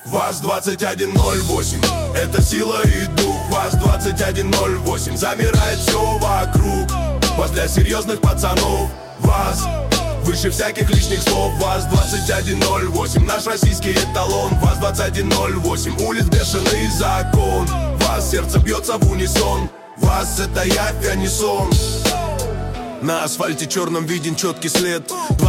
ВАЗ-2108, это сила и дух. ВАЗ-2108, замирает все вокруг. ВАЗ для серьезных пацанов. ВАЗ выше всяких лишних слов. ВАЗ-2108, наш российский эталон. ВАЗ-2108, улиц бешеный закон. ВАЗ, сердце бьется в унисон. ВАЗ, это явь, а не сон. На асфальте черном виден четкий след.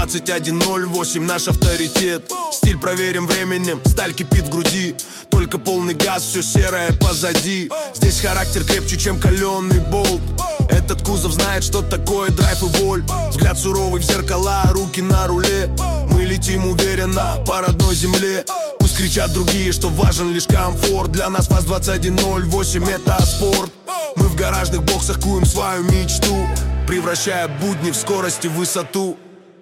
2108, наш авторитет. Стиль проверим временем, сталь кипит в груди. Только полный газ, все серое позади. Здесь характер крепче, чем каленый болт. Этот кузов знает, что такое драйв и боль. Взгляд суровый в зеркала, руки на руле. Мы летим уверенно по родной земле. Пусть кричат другие, что важен лишь комфорт. Для нас ВАЗ-2108 это спорт. Мы в гаражных боксах куем свою мечту, превращая будни в скорость и высоту.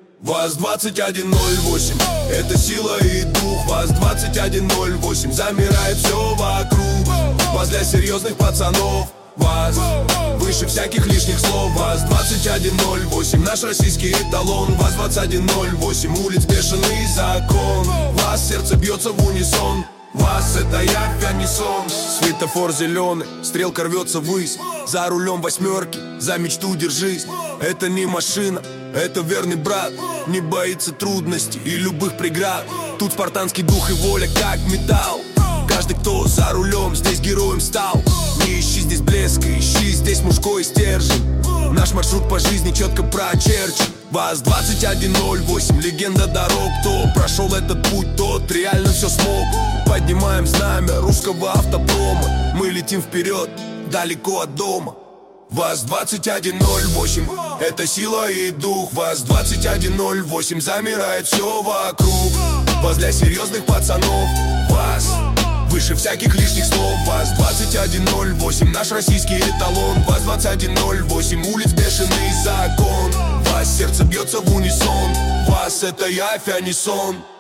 ВАЗ-2108, это сила и дух. ВАЗ-2108, замирает все вокруг. ВАЗ для серьезных пацанов. ВАЗ выше всяких лишних слов. ВАЗ-2108, наш российский эталон. ВАЗ-2108, улиц бешеный закон. ВАЗ, сердце бьется в унисон. ВАЗ, это явь, а не сон. Светофор зеленый, стрелка рвется ввысь. За рулем восьмерки, за мечту держись. Это не машина, это верный брат. Не боится трудностей и любых преград. Тут спартанский дух и воля как металл. Каждый, кто за рулем, здесь героем стал. Не ищи здесь блеска, ищи здесь мужской стержень. Наш маршрут по жизни четко прочерчен. ВАЗ-2108, легенда дорог. Кто прошел этот путь, тот реально все смог. Поднимаем знамя русского автопрома. Мы летим вперед, далеко от дома. ВАЗ-2108, это сила и дух. ВАЗ-2108, замирает все вокруг. ВАЗ для серьезных пацанов. ВАЗ выше всяких лишних слов. ВАЗ-2108, наш российский эталон. ВАЗ-2108, улиц бешеный закон. ВАЗ, сердце бьется в унисон. ВАЗ, это явь, а не сон.